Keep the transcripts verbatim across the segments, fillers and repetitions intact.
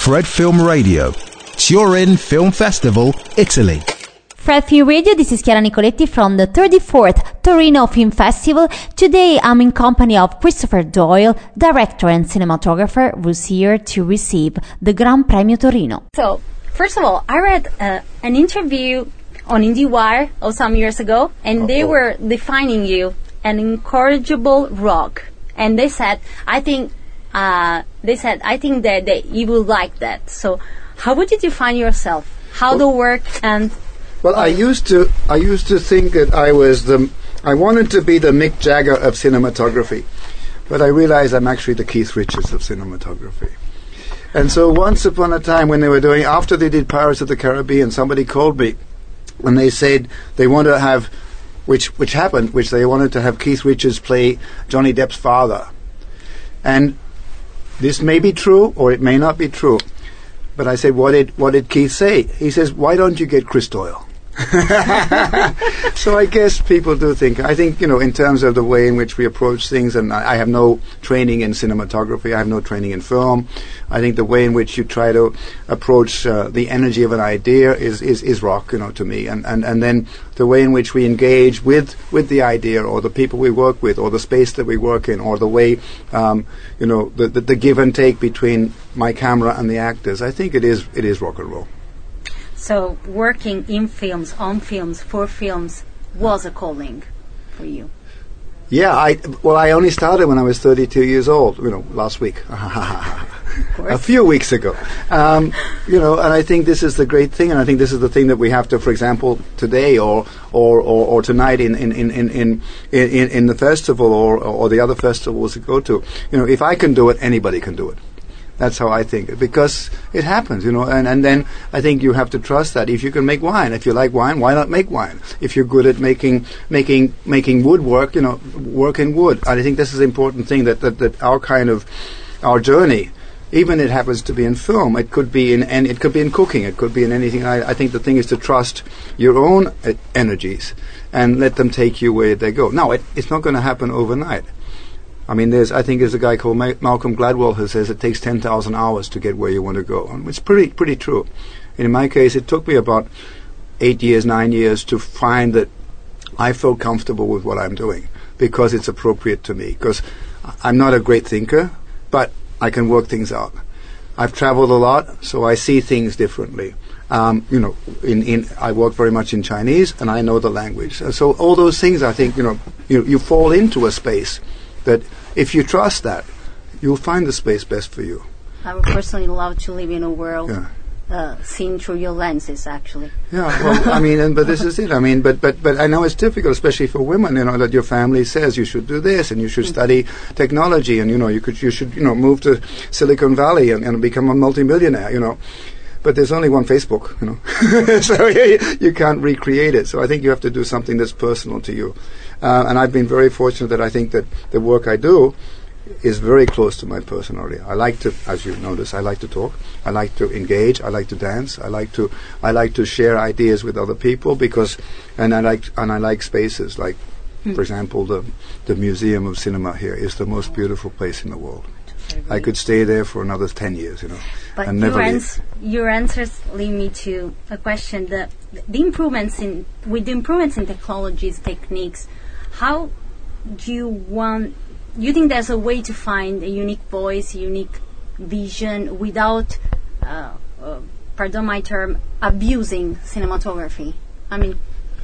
Fred Film Radio. Turin Film Festival, Italy. Fred Film Radio, this is Chiara Nicoletti from the thirty-fourth Torino Film Festival. Today I'm in company of Christopher Doyle, director and cinematographer, who's here to receive the Gran Premio Torino. So, first of all, I read uh, an interview on IndieWire oh, some years ago, and Uh-oh. they were defining you an incorrigible rock. And they said, I think, uh, they said, I think that, that you will like that. So, how would you define yourself? How well, the work and... Well, I used to I used to think that I was the I wanted to be the Mick Jagger of cinematography, but I realized I'm actually the Keith Richards of cinematography. And so once upon a time when they were doing, after they did Pirates of the Caribbean, somebody called me and they said they wanted to have, which which happened, which they wanted to have Keith Richards play Johnny Depp's father. And this may be true or it may not be true. But I said, what did what did Keith say? He says, why don't you get Chris Doyle? So I guess people do think, I think, you know, in terms of the way in which we approach things, and I, I have no training in cinematography, I have no training in film. I think the way in which you try to approach uh, the energy of an idea is, is, is rock, you know, to me. And, and, and then the way in which we engage with, with the idea or the people we work with or the space that we work in or the way, um, you know, the, the, the give and take between my camera and the actors, I think it is it is rock and roll. So working in films, on films, for films was a calling for you? Yeah, I well, I only started when I was thirty-two years old, you know, last week. A few weeks ago. Um, you know, and I think this is the great thing, and I think this is the thing that we have to, for example, today or or, or, or tonight in in, in, in, in, in in the festival or, or the other festivals we go to. You know, if I can do it, anybody can do it. That's how I think it, because it happens, you know, and, and then I think you have to trust that. If you can make wine, if you like wine, why not make wine? If you're good at making making making woodwork, you know, work in wood. I think this is an important thing that, that, that our kind of, our journey, even it happens to be in film, it could be in and it could be in cooking, it could be in anything. I, I think the thing is to trust your own uh, energies and let them take you where they go. Now, it, it's not going to happen overnight. I mean, there's, I think there's a guy called Ma- Malcolm Gladwell who says it takes ten thousand hours to get where you want to go. And it's pretty, pretty true. And in my case, it took me about eight years, nine years to find that I felt comfortable with what I'm doing because it's appropriate to me. Because I'm not a great thinker, but I can work things out. I've traveled a lot, so I see things differently. Um, you know, in, in I work very much in Chinese, and I know the language. Uh, so all those things, I think, you know, you, you fall into a space that if you trust that, you'll find the space best for you. I would personally love to live in a world yeah. uh, seen through your lenses, actually. Yeah, well, I mean, and, but this is it. I mean, but, but, but I know it's difficult, especially for women, you know, that your family says you should do this and you should mm-hmm. study technology and, you know, you could, you should, you know, move to Silicon Valley and, and become a multimillionaire, you know. But there's only one Facebook, you know, so you, you can't recreate it. So I think you have to do something that's personal to you. Uh, and I've been very fortunate that I think that the work I do is very close to my personality. I like to, as you notice, I like to talk. I like to engage. I like to dance. I like to, I like to share ideas with other people because, and I like, and I like spaces. Like, mm. for example, the the Museum of Cinema here is the most beautiful place in the world. I could stay there for another ten years, you know. But and your, never ans- your answers lead me to a question: the the improvements in with the improvements in technologies, techniques, how do you want? You think there's a way to find a unique voice, a unique vision without, uh, uh, pardon my term, abusing cinematography? I mean.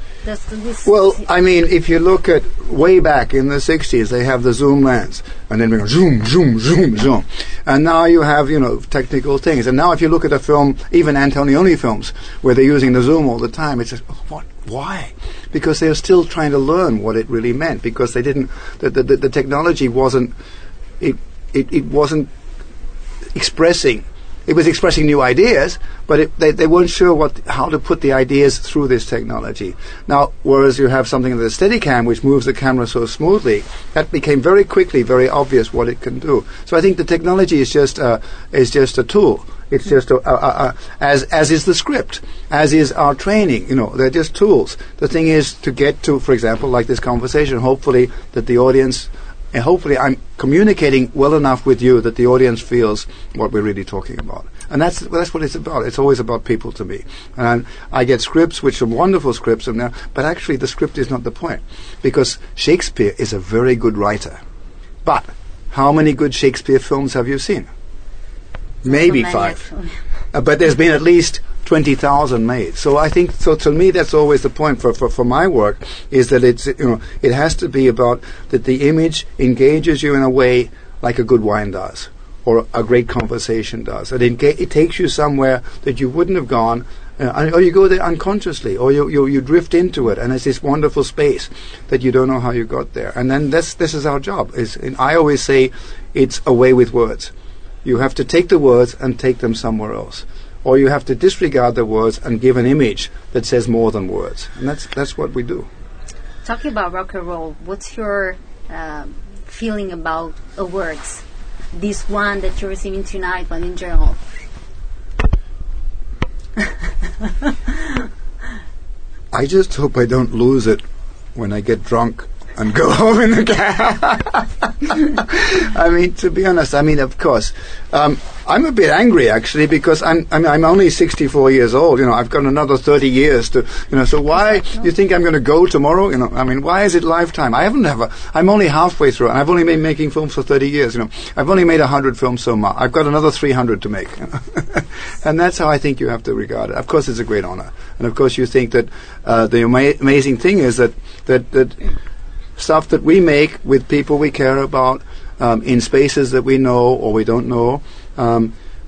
Well, I mean, if you look at way back in the sixties, they have the zoom lens, and then we go zoom, zoom, zoom, zoom, and now you have, you know, technical things. And now, if you look at a film, even Antonioni films, where they're using the zoom all the time, it's just, oh, what? Why? Because they're still trying to learn what it really meant. Because they didn't, the the, the, the technology wasn't, it, it it wasn't expressing. It was expressing new ideas, but it, they, they weren't sure what how to put the ideas through this technology. Now, whereas you have something like the Steadicam, which moves the camera so smoothly, that became very quickly very obvious what it can do. So I think the technology is just uh, is just a tool. It's just a, a, a, a, as as is the script, as is our training. You know, they're just tools. The thing is to get to, for example, like this conversation. Hopefully, that the audience and hopefully I'm communicating well enough with you that the audience feels what we're really talking about. And that's that's what it's about. It's always about people to me. And I get scripts which are wonderful scripts, and but actually the script is not the point, because Shakespeare is a very good writer. But how many good Shakespeare films have you seen? Maybe five. Uh, but there's been at least twenty thousand made. So I think, so to me, that's always the point for, for, for my work, is that it's, you know, it has to be about that the image engages you in a way like a good wine does, or a great conversation does. And it, it takes you somewhere that you wouldn't have gone, uh, or you go there unconsciously, or you, you you drift into it, and it's this wonderful space that you don't know how you got there. And then this this is our job. Is and I always say it's a way with words. You have to take the words and take them somewhere else, or you have to disregard the words and give an image that says more than words. And that's that's what we do. Talking about rock and roll, what's your uh, feeling about awards? This one that you're receiving tonight, but in general. I just hope I don't lose it when I get drunk and go home in the cab. I mean, to be honest, I mean, of course, um, I'm a bit angry actually, because I'm, I mean, I'm only sixty-four years old. You know, I've got another thirty years to, you know. So why you think I'm going to go tomorrow? You know, I mean, why is it lifetime? I haven't ever. I'm only halfway through, and I've only been making films for thirty years. You know, I've only made a hundred films so far. I've got another three hundred to make, you know? And that's how I think you have to regard it. Of course, it's a great honor, and of course, you think that uh, the ama- amazing thing is that that that. stuff that we make with people we care about, um, in spaces that we know or we don't know, um,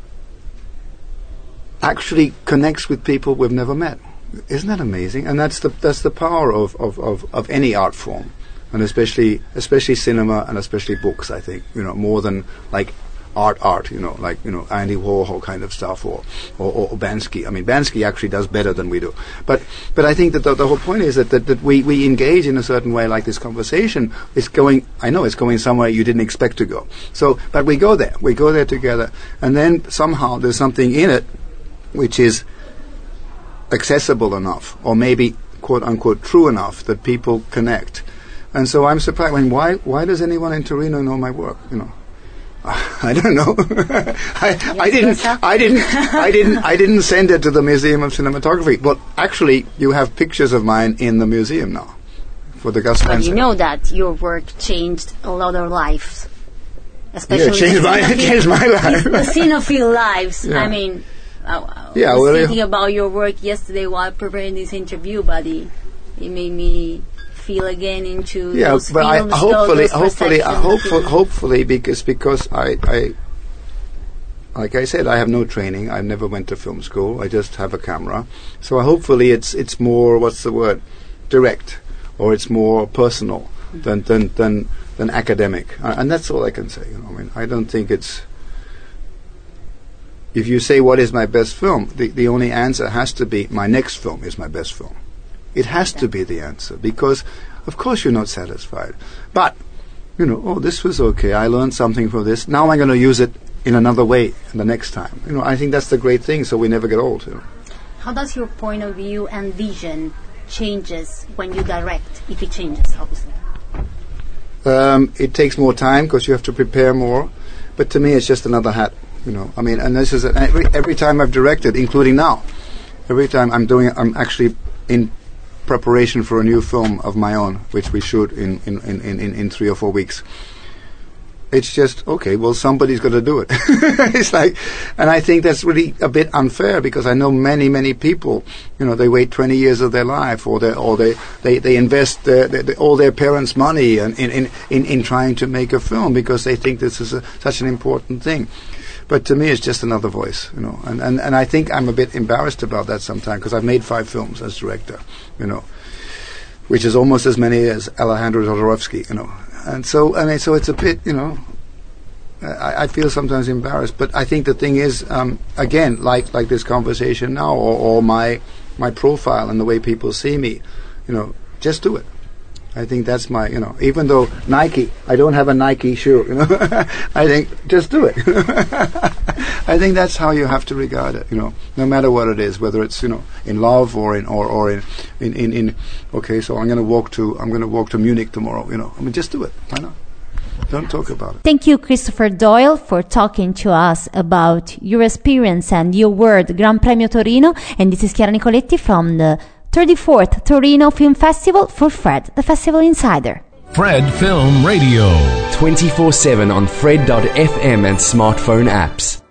actually connects with people we've never met. Isn't that amazing? And that's the that's the power of, of, of, of any art form, and especially especially cinema and especially books. I think, you know, more than like art, art, you know, like, you know, Andy Warhol kind of stuff, or, or, or Bansky. I mean, Bansky actually does better than we do. But, but I think that the, the whole point is that, that, that we, we engage in a certain way, like this conversation is going, I know it's going somewhere you didn't expect to go. So, but we go there, we go there together, and then somehow there's something in it which is accessible enough, or maybe quote unquote true enough, that people connect. And so I'm surprised. I mean, why, why does anyone in Torino know my work, you know? I don't know. I, I didn't. I didn't. I didn't. I didn't send it to the Museum of Cinematography. But actually, you have pictures of mine in the museum now, for the Gus Spencer. But you know that your work changed a lot of lives, especially yeah, it changed my. It changed my life. The cinephile lives. Yeah. I mean, I, I yeah, was well, thinking about your work yesterday while preparing this interview, but it, it made me feel again into yeah, those but films, I, hopefully, those hopefully, uh, hopefully, perceptions. hopefully, because because I, I, like I said, I have no training. I never went to film school. I just have a camera. So hopefully, it's it's more, what's the word, direct, or it's more personal mm-hmm. than than than than academic. Uh, and that's all I can say. You know, I mean, I don't think it's. If you say what is my best film, the the only answer has to be my next film is my best film. It has to be the answer, because, of course, you're not satisfied. But, you know, oh, this was okay. I learned something from this. Now I'm going to use it in another way the next time. You know, I think that's the great thing, so we never get old. You know. How does your point of view and vision changes when you direct, if it changes, obviously? Um, it takes more time because you have to prepare more. But to me, it's just another hat. You know, I mean, and this is a, every every time I've directed, including now, every time I'm doing, I'm actually in preparation for a new film of my own, which we shoot in in, in, in, in three or four weeks. It's just, okay, well, somebody's got to do it. It's like, and I think that's really a bit unfair, because I know many, many people, you know, they wait twenty years of their life, or they or they, they, they invest their, their, their, all their parents' money in, in, in, in trying to make a film, because they think this is a, such an important thing. But to me, it's just another voice, you know. And, and, and I think I'm a bit embarrassed about that sometimes, because I've made five films as director, you know, which is almost as many as Alejandro Jodorowsky, you know. And so, I mean, so it's a bit, you know, I, I feel sometimes embarrassed. But I think the thing is, um, again, like like this conversation now, or, or my my profile and the way people see me, you know, just do it. I think that's my, you know, even though Nike, I don't have a Nike shoe, you know, I think just do it. I think that's how you have to regard it, you know, no matter what it is, whether it's, you know, in love or in, or, or in, in, in, in, okay, so I'm going to walk to, I'm going to walk to Munich tomorrow, you know, I mean, just do it. Why not? Don't talk about it. Thank you, Christopher Doyle, for talking to us about your experience and your word, Gran Premio Torino. And this is Chiara Nicoletti from the thirty-fourth Torino Film Festival for Fred, the Festival Insider. Fred Film Radio. twenty-four seven on Fred dot f m and smartphone apps.